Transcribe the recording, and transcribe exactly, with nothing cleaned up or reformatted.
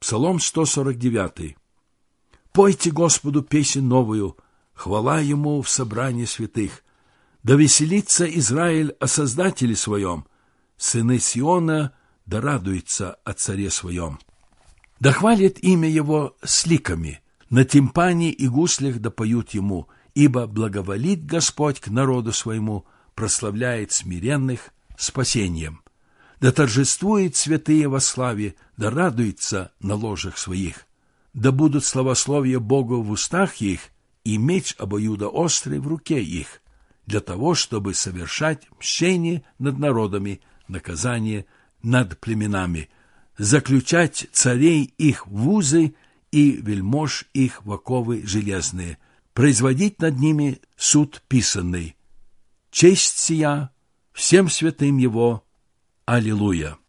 Псалом сто сорок девять. «Пойте Господу песнь новую, хвала Ему в собрании святых. Да веселится Израиль о Создателе своем, сыны Сиона да радуются о Царе своем. Да хвалит имя Его с ликами, на тимпане и гуслях да поют Ему, ибо благоволит Господь к народу своему, прославляет смиренных спасением. Да торжествует святые во славе, да радуется на ложах своих. Да будут славословия Богу в устах их, и меч обоюдоострый в руке их, для того, чтобы совершать мщение над народами, наказание над племенами, заключать царей их в узы и вельмож их в оковы железные, производить над ними суд писанный. Честь сия всем святым Его. Аллилуйя!